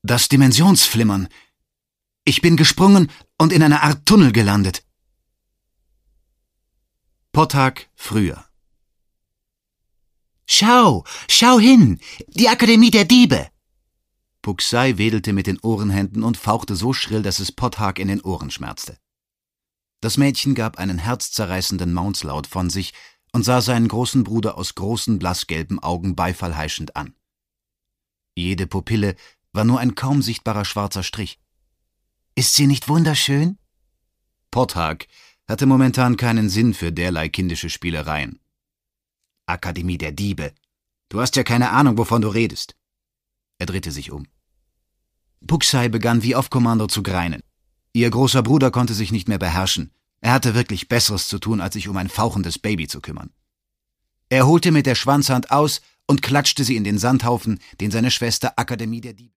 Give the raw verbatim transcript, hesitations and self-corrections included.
Das Dimensionsflimmern. Ich bin gesprungen und in einer Art Tunnel gelandet. Pottag früher. »Schau, schau hin! Die Akademie der Diebe!« Puxai wedelte mit den Ohrenhänden und fauchte so schrill, dass es Pottag in den Ohren schmerzte. Das Mädchen gab einen herzzerreißenden Maunzlaut von sich und sah seinen großen Bruder aus großen blassgelben Augen beifallheischend an. Jede Pupille war nur ein kaum sichtbarer schwarzer Strich. »Ist sie nicht wunderschön?« Pottag hatte momentan keinen Sinn für derlei kindische Spielereien. »Akademie der Diebe. Du hast ja keine Ahnung, wovon du redest.« Er drehte sich um. Puxai begann wie auf Kommando zu greinen. Ihr großer Bruder konnte sich nicht mehr beherrschen. Er hatte wirklich Besseres zu tun, als sich um ein fauchendes Baby zu kümmern. Er holte mit der Schwanzhand aus und klatschte sie in den Sandhaufen, den seine Schwester Akademie der Diebe